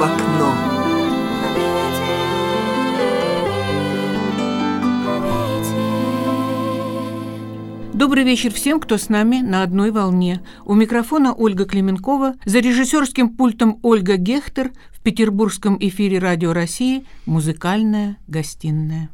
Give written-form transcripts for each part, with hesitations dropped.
окно. Добрый вечер всем, кто с нами на одной волне. У микрофона Ольга Клименкова, за режиссерским пультом Ольга Гехтер, в петербургском эфире Радио России «Музыкальная гостиная».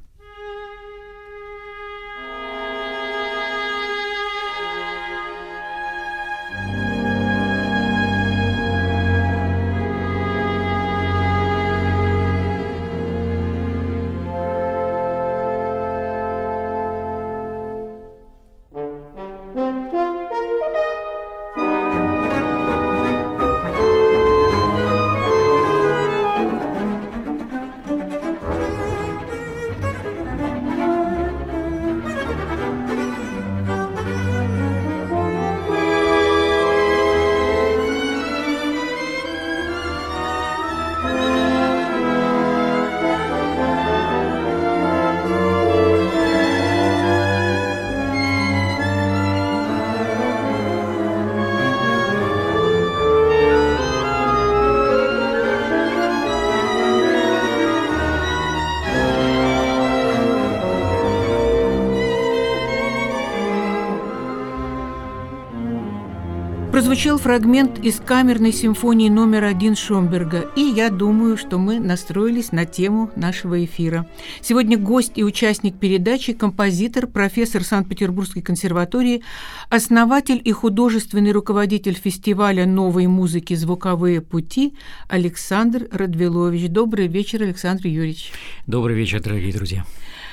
Прозвучал фрагмент из камерной симфонии номер 1 Шонберга, и я думаю, что мы настроились на тему нашего эфира. Сегодня гость и участник передачи, композитор, профессор Санкт-Петербургской консерватории, основатель и художественный руководитель фестиваля новой музыки «Звуковые пути» Александр Радвилович. Добрый вечер, Александр Юрьевич. Добрый вечер, дорогие друзья.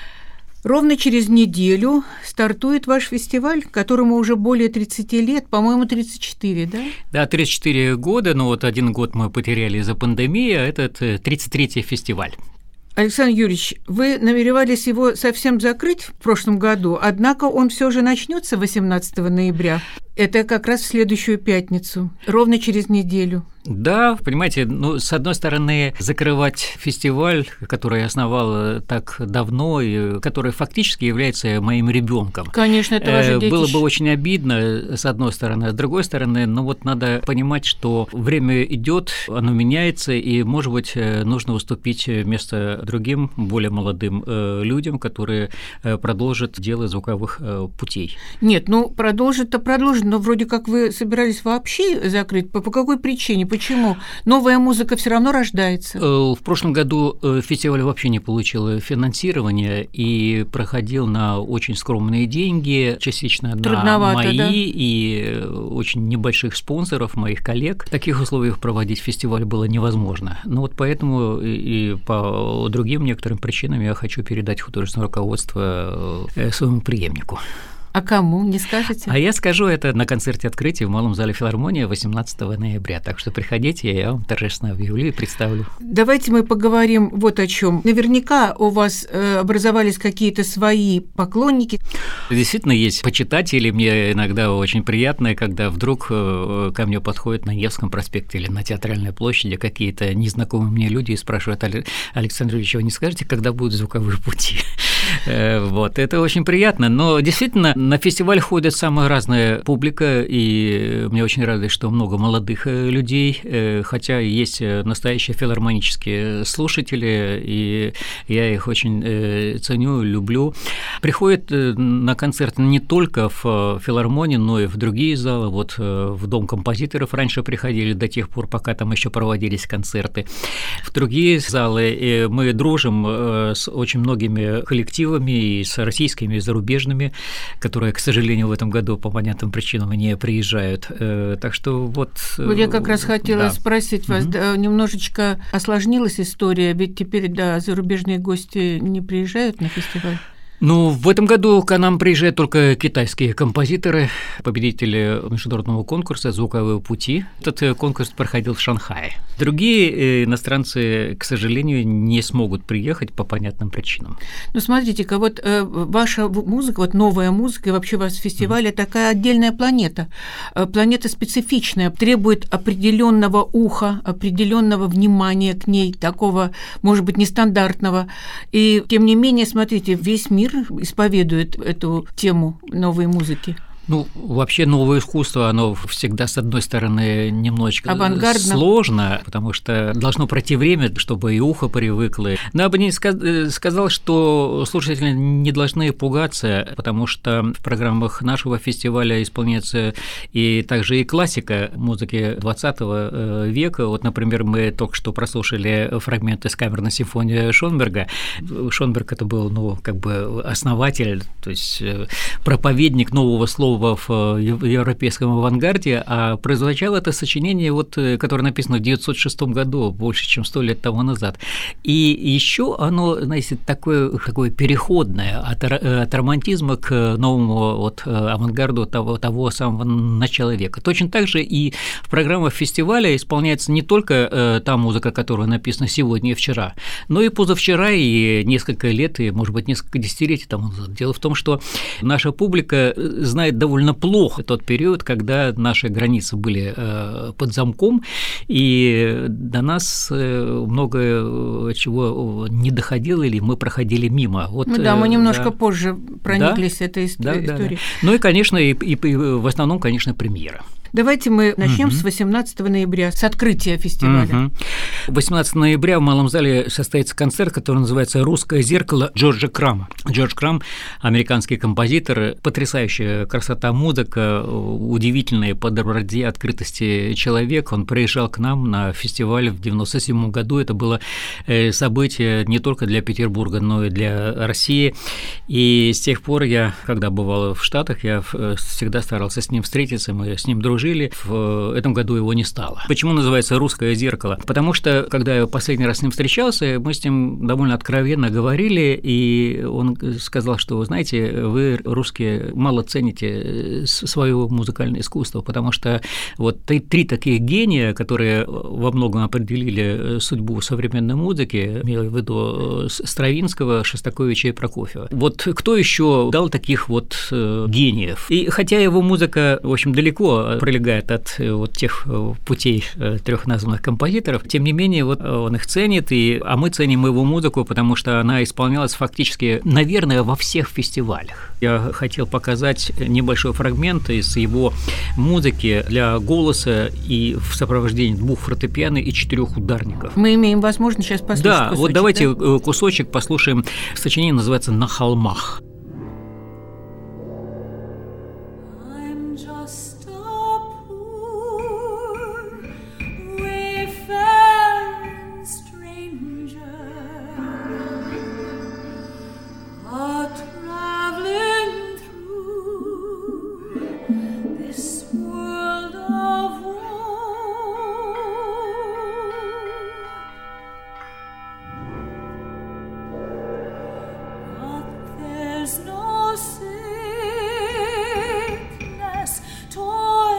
Ровно через неделю стартует ваш фестиваль, которому уже более 30 лет, по-моему, 34, да? Да, 34 года, но вот один год мы потеряли из-за пандемии, а этот 33-й фестиваль. Александр Юрьевич, вы намеревались его совсем закрыть в прошлом году, однако он все же начнется 18 ноября. Это как раз в следующую пятницу, ровно через неделю. Да, понимаете, с одной стороны, закрывать фестиваль, который я основал так давно, и который фактически является моим ребенком. Конечно, это ваше детище. Было бы очень обидно, с одной стороны, а с другой стороны, надо понимать, что время идет, оно меняется, и, может быть, нужно уступить место другим, более молодым людям, которые продолжат дело звуковых путей. Нет, продолжит-то продолжит, но вроде как вы собирались вообще закрыть. По какой причине? Почему? Новая музыка все равно рождается. В прошлом году фестиваль вообще не получил финансирования и проходил на очень скромные деньги, частично на мои, да? И очень небольших спонсоров, моих коллег. В таких условиях проводить фестиваль было невозможно. Поэтому и по другим некоторым причинам я хочу передать художественное руководство своему преемнику. А кому, не скажете? А я скажу это на концерте открытия в Малом зале филармонии 18 ноября. Так что приходите, я вам торжественно объявлю и представлю. Давайте мы поговорим вот о чем. Наверняка у вас образовались какие-то свои поклонники. Действительно, есть почитатели. Мне иногда очень приятно, когда вдруг ко мне подходят на Невском проспекте или на Театральной площади какие-то незнакомые мне люди и спрашивают: Александр Ильич, вы не скажете, когда будут звуковые пути? Это очень приятно. Но действительно, на фестиваль ходит самая разная публика, и мне очень радует, что много молодых людей, хотя есть настоящие филармонические слушатели, и я их очень ценю, люблю. Приходят на концерты не только в филармонии, но и в другие залы. В Дом композиторов раньше приходили до тех пор, пока там еще проводились концерты. В другие залы, и мы дружим с очень многими коллективами, и с российскими, и зарубежными, которые, к сожалению, в этом году по понятным причинам не приезжают. Так что я как раз хотела спросить вас, немножечко осложнилась история, ведь теперь, зарубежные гости не приезжают на фестиваль? В этом году к нам приезжают только китайские композиторы, победители международного конкурса «Звуковые пути». Этот конкурс проходил в Шанхае. Другие иностранцы, к сожалению, не смогут приехать по понятным причинам. Смотрите-ка, ваша музыка, новая музыка, и вообще у вас фестиваль такая отдельная планета. Планета специфичная, требует определенного уха, определенного внимания к ней, такого, может быть, нестандартного. И, тем не менее, смотрите, весь мир исповедует эту тему новой музыки. Вообще новое искусство, оно всегда, с одной стороны, немножечко сложно, потому что должно пройти время, чтобы и ухо привыкло. Но я бы не сказал, что слушатели не должны пугаться, потому что в программах нашего фестиваля исполняется и также и классика музыки 20 века. Вот, например, мы только что прослушали фрагмент из камерной симфонии Шонберга. Шонберг – это был, основатель, то есть проповедник нового слова в европейском авангарде, а прозвучало это сочинение, которое написано в 1906 году, больше, чем 100 лет тому назад. И еще оно, знаете, такое переходное от романтизма к новому авангарду того самого начала века. Точно так же и в программах фестиваля исполняется не только та музыка, которая написана сегодня и вчера, но и позавчера, и несколько лет, и, может быть, несколько десятилетий тому назад. Дело в том, что наша публика знает довольно плохо тот период, когда наши границы были под замком, и до нас много чего не доходило, или мы проходили мимо. Мы немножко позже прониклись этой историей. Ну и, конечно, и в основном, конечно, премьера. Давайте мы начнем с 18 ноября, с открытия фестиваля. 18 ноября в Малом зале состоится концерт, который называется «Русское зеркало» Джорджа Крама. Джордж Крам – американский композитор, потрясающая красота музыка, удивительный по доброте, открытости человек. Он приезжал к нам на фестиваль в 1997 году. Это было событие не только для Петербурга, но и для России. И с тех пор я, когда бывал в Штатах, я всегда старался с ним встретиться, мы с ним дружили. В этом году его не стало. Почему называется «Русское зеркало»? Потому что, когда я последний раз с ним встречался, мы с ним довольно откровенно говорили, и он сказал, что, знаете, вы, русские, мало цените свое музыкальное искусство, потому что три таких гения, которые во многом определили судьбу современной музыки, имею в виду Стравинского, Шостаковича и Прокофьева. Кто еще дал таких гениев? И хотя его музыка, в общем, далеко пролегает от тех путей трех названных композиторов, тем не менее он их ценит, а мы ценим его музыку, потому что она исполнялась фактически, наверное, во всех фестивалях. Я хотел показать небольшой фрагмент из его музыки для голоса и в сопровождении 2 фортепиано и 4 ударников. Мы имеем возможность сейчас послушать кусочек. Давайте кусочек послушаем. Сочинение называется «На холмах». No sickness, toil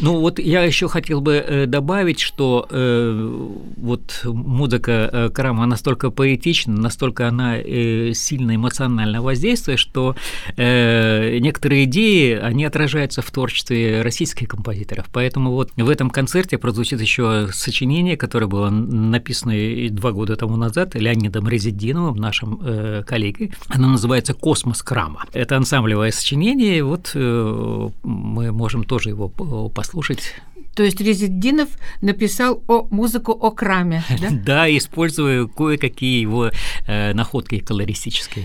Ну вот я еще хотел бы добавить, что вот музыка Крама настолько поэтична, настолько она сильно эмоционально воздействует, что некоторые идеи, они отражаются в творчестве российских композиторов. Поэтому вот в этом концерте прозвучит еще сочинение, которое было написано 2 года тому назад Леонидом Резиддиновым, нашим коллегой. Оно называется «Космос Крама». Это ансамблевое сочинение, и вот мы можем тоже его послушать. То есть Резиддинов написал музыку о Краме, да? Да, используя кое-какие его находки колористические.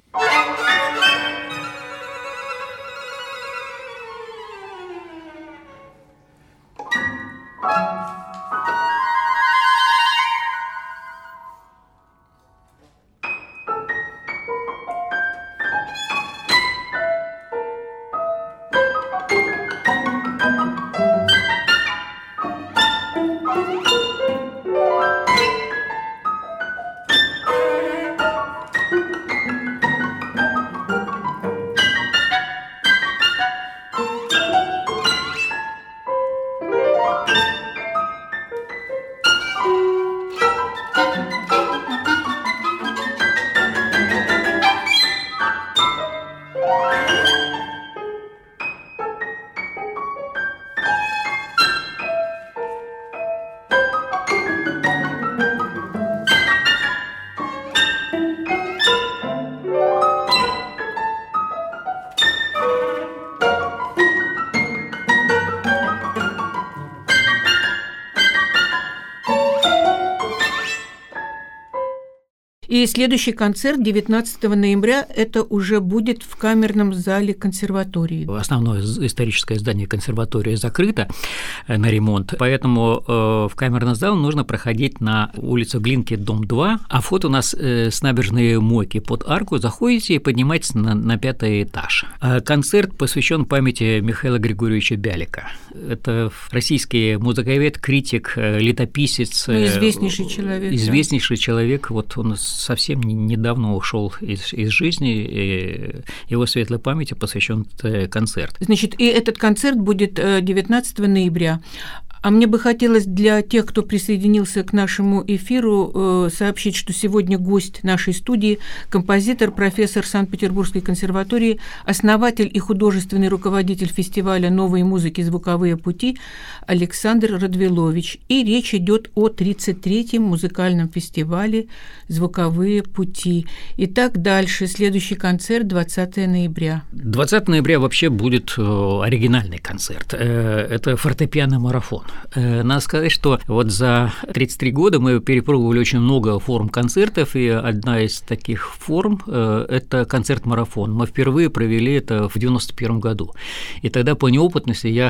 И следующий концерт 19 ноября это уже будет в камерном зале консерватории. Основное историческое здание консерватории закрыто на ремонт, поэтому в камерный зал нужно проходить на улице Глинки, дом 2, а вход у нас с набережной Мойки под арку, заходите и поднимаетесь на 5-й этаж. Концерт посвящен памяти Михаила Григорьевича Бялика. Это российский музыковед, критик, летописец. Известнейший человек. Известнейший человек, вот он совсем недавно ушел из жизни, и его светлой памяти посвящен концерт. Значит, и этот концерт будет 19 ноября. А мне бы хотелось для тех, кто присоединился к нашему эфиру, сообщить, что сегодня гость нашей студии – композитор, профессор Санкт-Петербургской консерватории, основатель и художественный руководитель фестиваля новой музыки «Звуковые пути» Александр Радвилович. И речь идет о 33-м музыкальном фестивале «Звуковые пути». Итак, дальше. Следующий концерт 20 ноября. 20 ноября вообще будет оригинальный концерт. Это фортепианный марафон. Надо сказать, что вот за 33 года мы перепробовали очень много форм-концертов, и одна из таких форм – это концерт-марафон. Мы впервые провели это в 91 году. И тогда по неопытности я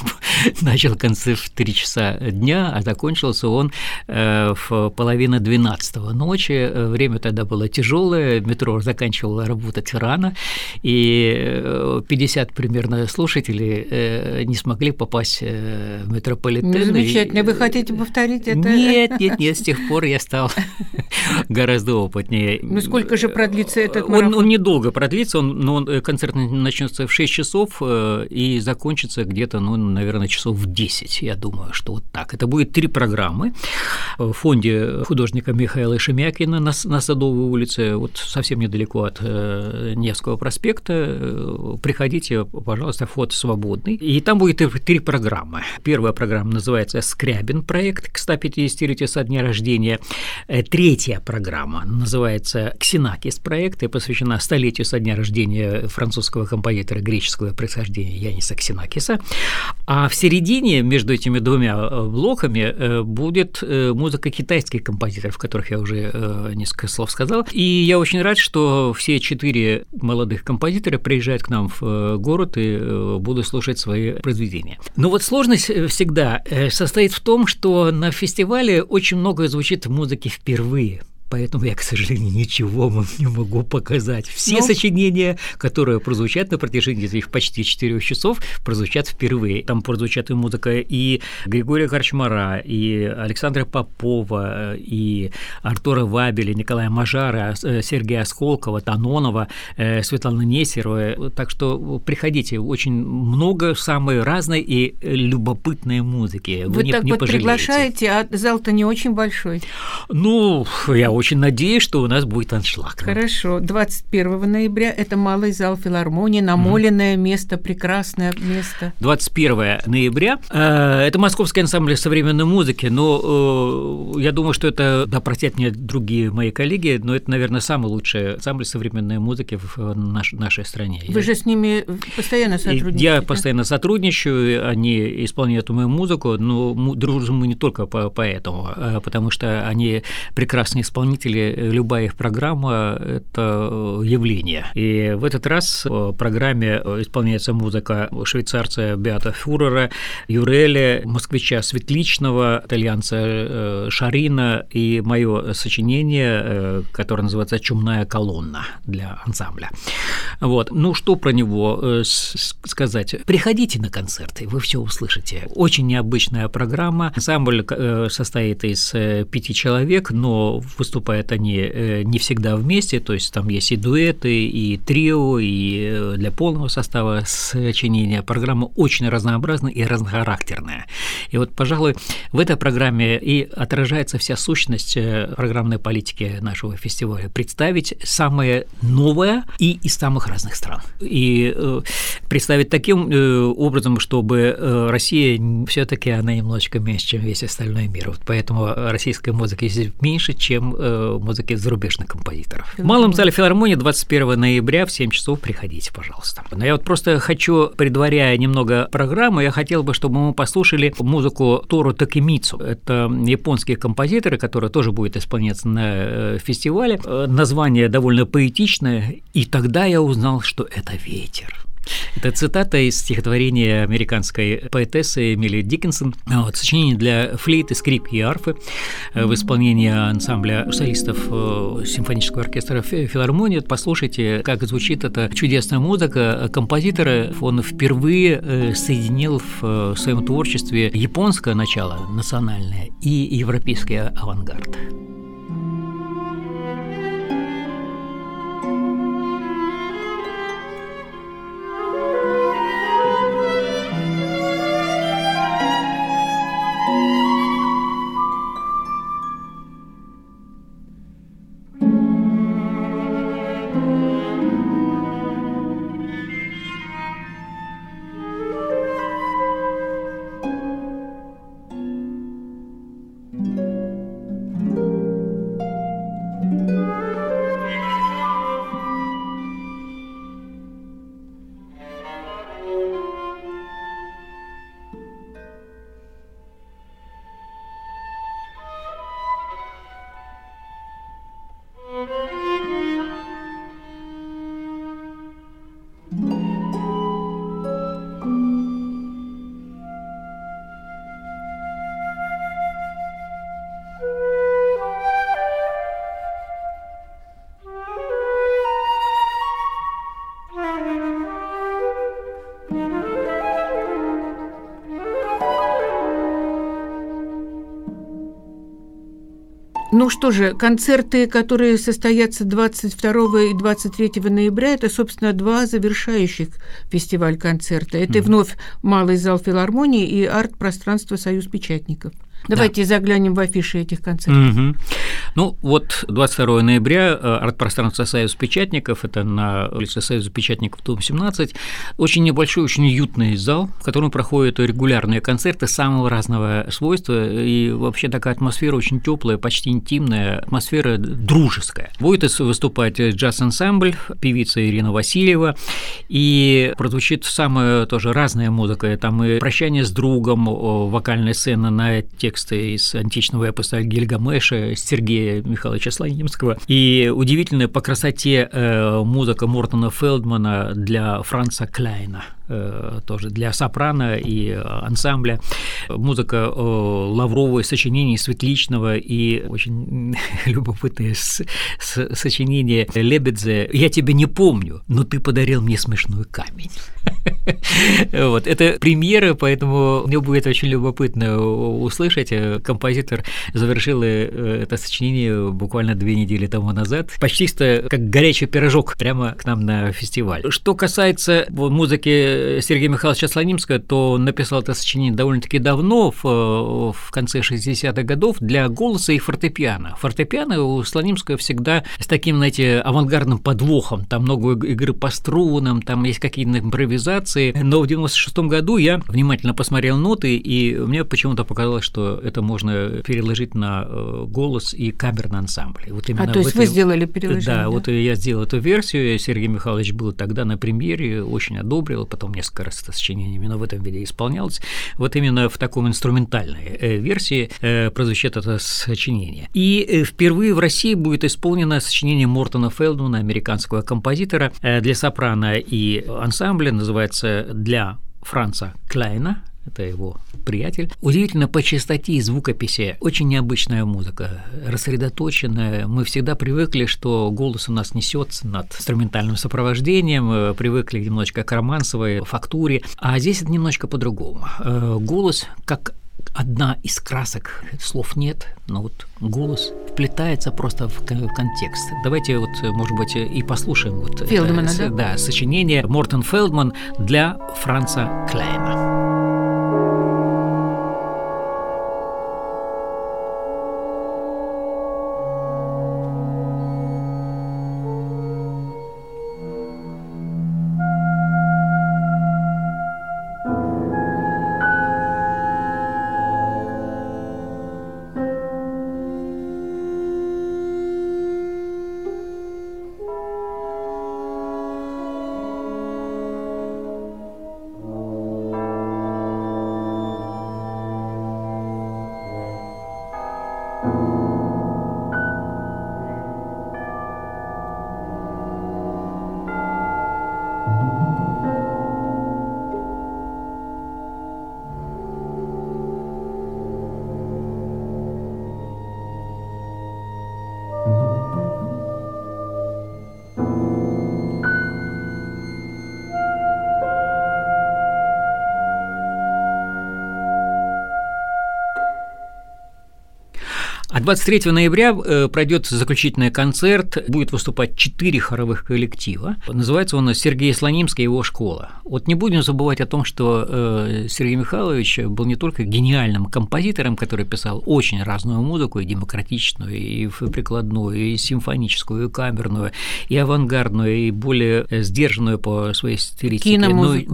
начал концерт в 3 часа дня, а закончился он в половине 12 ночи. Время тогда было тяжелое, метро заканчивало работать рано, и 50 примерно слушателей не смогли попасть в метрополитен. Ну, замечательно. Вы хотите повторить это? Нет, с тех пор я стал гораздо опытнее. Ну, сколько же продлится этот марафон? Он недолго продлится, но концерт начнется в 6 часов и закончится где-то, наверное, часов в 10, я думаю, что вот так. Это будет 3 программы в фонде художника Михаила Шемякина на Садовой улице, вот совсем недалеко от Невского проспекта. Приходите, пожалуйста, вход свободный. И там будет 3 программы. Первая программа называется «Скрябин проект» к 150-летию со дня рождения. 3-я программа называется «Ксенакис проект» и посвящена 100-летию со дня рождения французского композитора греческого происхождения Яниса Ксенакиса. А в середине между этими 2 блоками будет музыка китайских композиторов, о которых я уже несколько слов сказал. И я очень рад, что все 4 молодых композитора приезжают к нам в город и будут слушать свои произведения. Но вот сложность всегда состоит в том, что на фестивале очень много звучит музыки впервые. поэтому я, к сожалению, ничего вам не могу показать. Все сочинения, которые прозвучат на протяжении этих почти 4 часов, прозвучат впервые. Там прозвучат и музыка и Григория Корчмара, и Александра Попова, и Артура Вабеля, Николая Мажара, Сергея Осколкова, Танонова, Светланы Нестеровой. Так что приходите, очень много самой разной и любопытной музыки. Вы не, так не вот пожалеете. Приглашаете, а зал-то не очень большой. Ну, я очень надеюсь, что у нас будет аншлаг. Хорошо. 21 ноября это малый зал филармонии, намоленное место, прекрасное место. 21 ноября это Московский ансамбль современной музыки, но я думаю, что это, да простят мне другие мои коллеги, но это, наверное, самый лучший ансамбль современной музыки в нашей стране. Вы же с ними постоянно сотрудничаете? Я постоянно сотрудничаю, они исполняют мою музыку, но дружим мы не только поэтому, потому что они прекрасные исполнители, любая их программа – это явление. И в этот раз в программе исполняется музыка швейцарца Беата Фюрера, Юреля, москвича Светличного, итальянца Шарина и мое сочинение, которое называется «Чумная колонна» для ансамбля. Вот. Ну, что про него сказать? Приходите на концерты, вы все услышите. Очень необычная программа. Ансамбль состоит из 5 человек, но выступают они не всегда вместе, то есть там есть и дуэты, и трио, и для полного состава сочинения. Программа очень разнообразная и разнохарактерная. И вот, пожалуй, в этой программе и отражается вся сущность программной политики нашего фестиваля. Представить самое новое и из самых разных стран. И представить таким образом, чтобы Россия все-таки она немножечко меньше, чем весь остальной мир. Вот поэтому российской музыки здесь меньше, чем музыки зарубежных композиторов. В Малом зале филармонии 21 ноября в 7 часов приходите, пожалуйста. Но я вот просто хочу, предваряя немного программу, я хотел бы, чтобы мы послушали музыку Тору Такемицу. Это японские композиторы, которые тоже будут исполняться на фестивале. Название довольно поэтичное, и тогда я узнал, что это ветер. Это цитата из стихотворения американской поэтессы Эмили Диккенсон. Сочинение для флейты, скрипки и арфы в исполнении ансамбля солистов симфонического оркестра филармонии. Послушайте, как звучит эта чудесная музыка. Композитор, он впервые соединил в своем творчестве японское начало, национальное, и европейский авангард. Ну что же, концерты, которые состоятся 22 и 23 ноября, это, собственно, 2 завершающих фестиваль концерта. Это вновь Малый зал филармонии и арт-пространство «Союз печатников». Давайте заглянем в афиши этих концертов. Ну, вот 22 ноября арт-пространство «Союз печатников», это на улице Союза печатников, дом 17, очень небольшой, очень уютный зал, в котором проходят регулярные концерты самого разного свойства, и вообще такая атмосфера очень теплая, почти интимная, атмосфера дружеская. Будет выступать джаз-ансамбль, певица Ирина Васильева, и прозвучит самая тоже разная музыка, там и «Прощание с другом», вокальная сцена на тексты из античного эпоса Гильгамеша, Сергея Михайловича Слонимского, и удивительная по красоте музыка Мортона Фелдмана для Франца Кляйна. тоже для сопрано и ансамбля. Музыка Лавровой, сочинений Светличного и очень любопытное сочинение Лебедзе «Я тебя не помню, но ты подарил мне смешной камень». Вот. Это премьера, поэтому мне будет очень любопытно услышать. Композитор завершил это сочинение буквально 2 недели тому назад. Почти как горячий пирожок прямо к нам на фестиваль. Что касается музыки Сергея Михайловича Слонимского, то он написал это сочинение довольно-таки давно, в конце 60-х годов, для голоса и фортепиано. Фортепиано у Слонимского всегда с таким, знаете, авангардным подвохом. Там много игры по струнам, там есть какие-то импровизации. Но в 96-м году я внимательно посмотрел ноты, и мне почему-то показалось, что это можно переложить на голос и камерный ансамбль. Вот то есть вы сделали переложение? Да, вот я сделал эту версию. Сергей Михайлович был тогда на премьере, очень одобрил, потом несколько раз это сочинение именно в этом виде исполнялось. Вот именно в таком инструментальной версии прозвучит это сочинение. И впервые в России будет исполнено сочинение Мортона Фелдмана, американского композитора, для сопрано и ансамбля, называется «Для Франца Кляйна». Это его приятель. Удивительно по частоте и звукописи. Очень необычная музыка, рассредоточенная. Мы всегда привыкли, что голос у нас несется над инструментальным сопровождением, привыкли немножечко к романсовой фактуре, а здесь это немножко по-другому. Голос как одна из красок, слов нет, но вот голос вплетается просто в контекст. Давайте вот, может быть, и послушаем вот Фелдмана, это, да, сочинение Мортон Фелдман для Франца Кляйна. А 23 ноября пройдет заключительный концерт, будет выступать 4 хоровых коллектива. Называется он «Сергей Слонимский и его школа». Вот не будем забывать о том, что Сергей Михайлович был не только гениальным композитором, который писал очень разную музыку, и демократичную, и прикладную, и симфоническую, и камерную, и авангардную, и более сдержанную по своей стилистике. Киномузыку.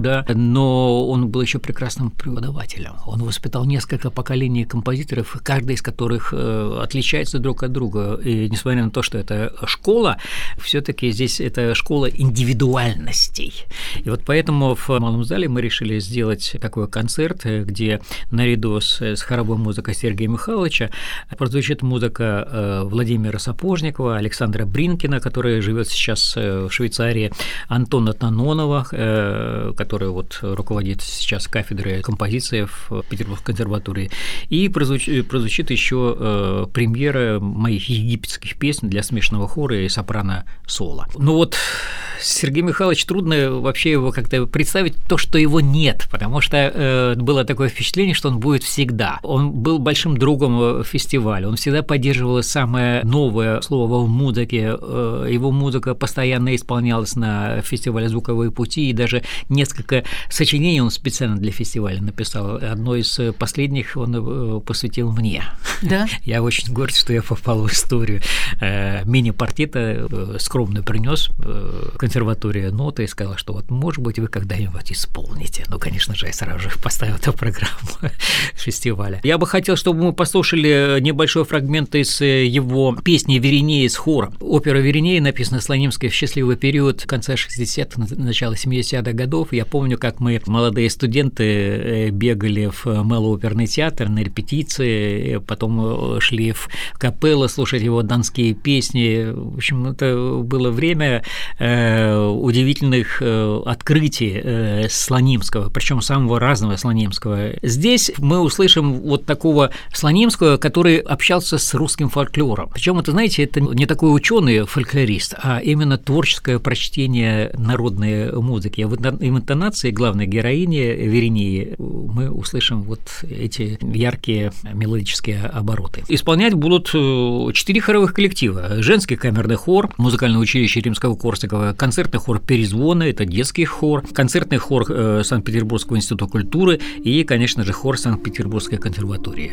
Но он был еще прекрасным преподавателем. Он воспитал несколько поколений композиторов, каждый из которых отличается друг от друга. И несмотря на то, что это школа, все-таки здесь это школа индивидуальностей. И вот поэтому в Малом зале мы решили сделать такой концерт, где наряду с хоровой музыкой Сергея Михайловича прозвучит музыка Владимира Сапожникова, Александра Бринкина, который живет сейчас в Швейцарии, Антона Танонова, который вот руководит сейчас кафедрой композиции в Петербургской консерватории, и прозвучит еще премьера моих египетских песен для смешанного хора и сопрано-соло. Ну вот Сергей Михайлович, трудно вообще его как-то представить, то, что его нет, потому что было такое впечатление, что он будет всегда. Он был большим другом фестиваля, он всегда поддерживал самое новое слово в музыке, его музыка постоянно исполнялась на фестивале «Звуковые пути», и даже несколько сочинений он специально для фестиваля написал. Одно из последних он посвятил мне. Да? Я очень горд, что я попал в историю. Мини-партита скромно принес в консерваторию ноты и сказал, что вот, может быть, вы когда-нибудь исполните. Ну, конечно же, я сразу же поставил эту программу фестиваля. Я бы хотел, чтобы мы послушали небольшой фрагмент из его песни «Веринея» с хором. Опера «Веринея» написана Слонимской в счастливый период конца 60-х, начала 70-х годов. Я помню, как мы, молодые студенты, бегали в малооперный театр на репетиции, потом шли Киев капелла, слушать его донские песни. В общем, это было время удивительных открытий Слонимского, причем самого разного Слонимского. Здесь мы услышим вот такого Слонимского, который общался с русским фольклором. Причем это, знаете, это не такой ученый фольклорист, а именно творческое прочтение народной музыки. В интонации главной героини Верении мы услышим вот эти яркие мелодические обороты. Исполнять будут 4 хоровых коллектива: женский камерный хор, музыкальное училище Римского-Корсакова, концертный хор «Перезвоны», это детский хор, концертный хор Санкт-Петербургского института культуры и, конечно же, хор Санкт-Петербургской консерватории.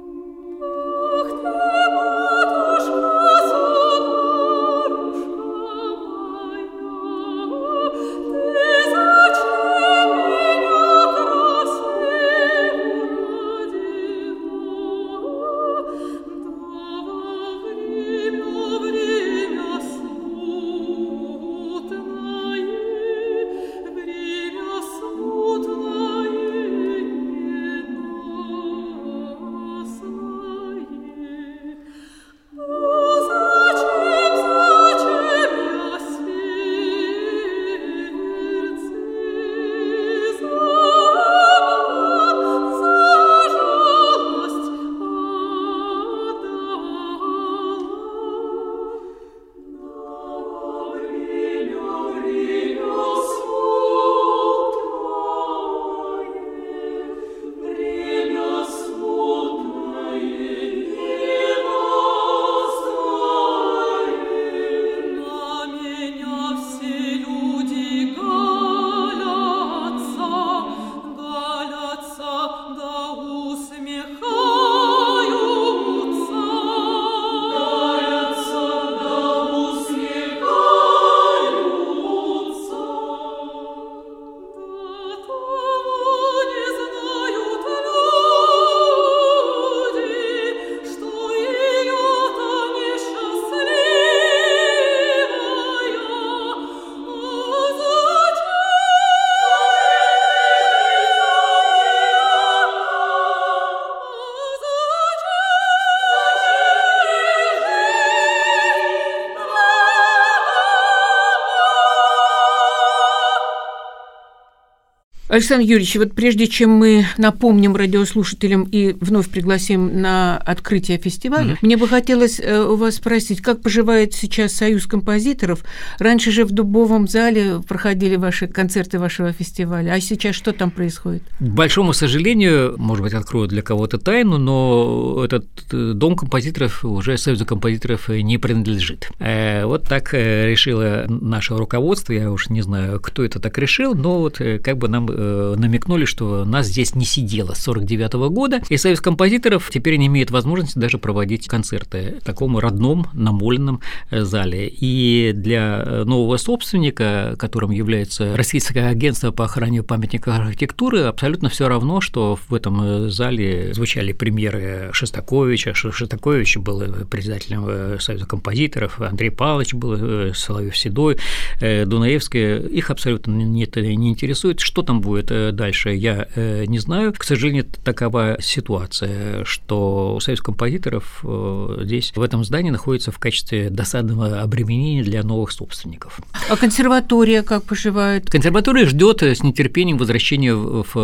Александр Юрьевич, вот прежде чем мы напомним радиослушателям и вновь пригласим на открытие фестиваля, мне бы хотелось у вас спросить, как поживает сейчас Союз композиторов? Раньше же в Дубовом зале проходили ваши концерты вашего фестиваля, а сейчас что там происходит? К большому сожалению, может быть, открою для кого-то тайну, но этот дом композиторов уже Союзу композиторов не принадлежит. Вот так решило наше руководство, я уж не знаю, кто это так решил, но вот как бы нам намекнули, что нас здесь не сидело с 1949 года, и Союз композиторов теперь не имеет возможности даже проводить концерты в таком родном намоленном зале. И для нового собственника, которым является Российское агентство по охране памятников архитектуры, абсолютно все равно, что в этом зале звучали премьеры Шостаковича. Шостакович был председателем Союза композиторов, Андрей Павлович был, Соловьев-Седой, Дунаевский. Их абсолютно это не интересует. Что там будет дальше, я не знаю. К сожалению, такова ситуация, что Союз композиторов здесь, в этом здании, находится в качестве досадного обременения для новых собственников. А консерватория как поживает? Консерватория ждет с нетерпением возвращения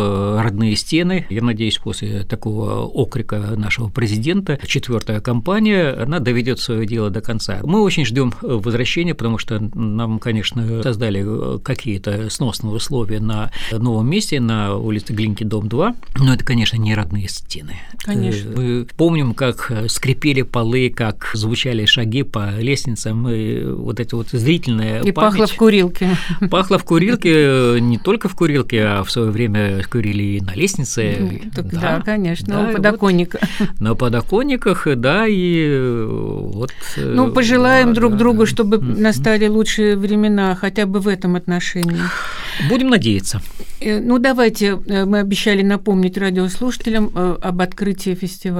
в родные стены. Я надеюсь, после такого окрика нашего президента, 4-я компания, она доведет свое дело до конца. Мы очень ждем возвращения, потому что нам, конечно, создали какие-то сносные условия на новом месте, на улице Глинки, дом 2, но это, конечно, не родные стены. Конечно. Мы помним, как скрипели полы, как звучали шаги по лестницам, и вот эти вот зрительная и память. Пахло в курилке. Пахло в курилке, не только в курилке, а в свое время курили и на лестнице. Да, конечно, да, у подоконника. Вот на подоконниках, да, и вот… Ну, пожелаем друг другу, чтобы настали лучшие времена, хотя бы в этом отношении. Будем надеяться. Ну, давайте, мы обещали напомнить радиослушателям об открытии фестиваля.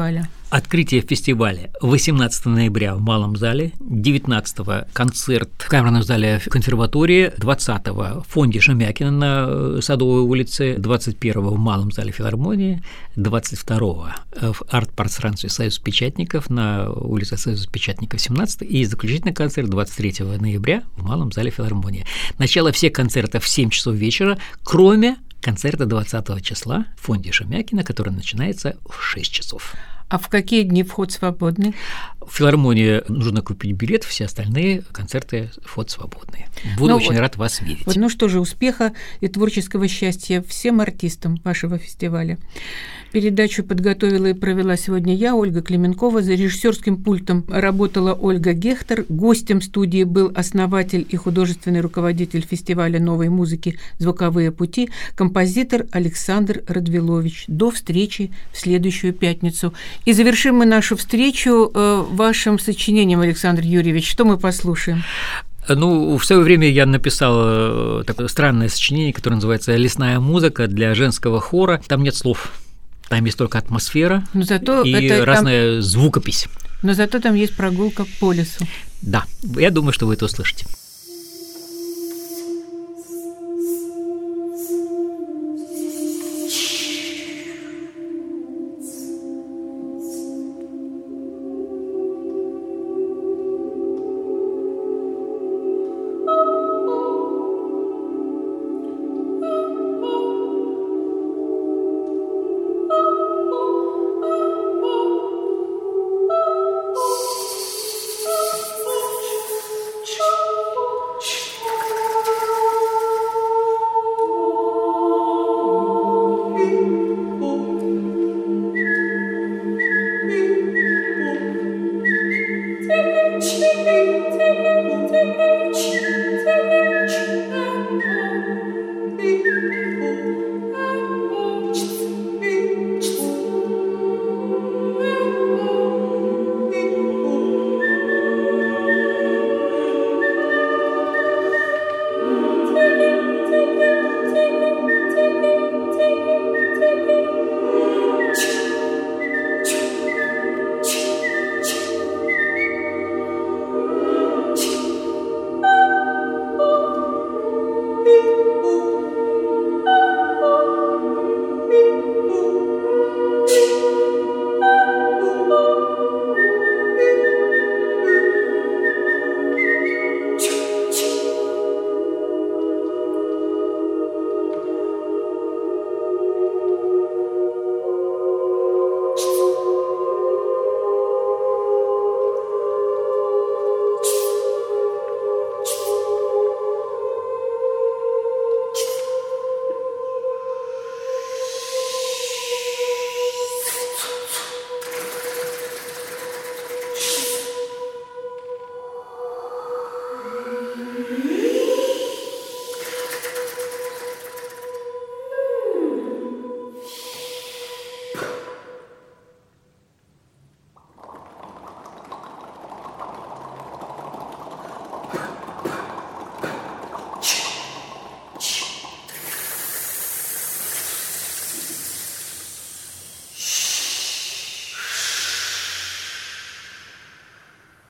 Открытие фестиваля 18 ноября в Малом зале, 19-го концерт в Камерном зале консерватории, 20-го в фонде Шемякина на Садовой улице, 21-го в Малом зале филармонии, 22-го в арт-пространстве Союз печатников на улице Союза печатников 17 и заключительный концерт 23 ноября в Малом зале филармонии. Начало всех концертов в 7 часов вечера, кроме концерта 20 числа в фонде Шемякина, который начинается в 6 часов. А в какие дни вход свободный? В филармонии нужно купить билет, все остальные концерты вход свободный. Буду очень рад вас видеть. Ну что же, успеха и творческого счастья всем артистам вашего фестиваля. Передачу подготовила и провела сегодня я, Ольга Клименкова. За режиссерским пультом работала Ольга Гехтер. Гостем студии был основатель и художественный руководитель фестиваля новой музыки «Звуковые пути», композитор Александр Радвилович. До встречи в следующую пятницу. И завершим мы нашу встречу вашим сочинением, Александр Юрьевич. Что мы послушаем? Ну, в свое время я написал такое странное сочинение, которое называется «Лесная музыка» для женского хора. Там нет слов. Там есть только атмосфера и разная звукопись. Но зато там есть прогулка по лесу. Да, я думаю, что вы это услышите.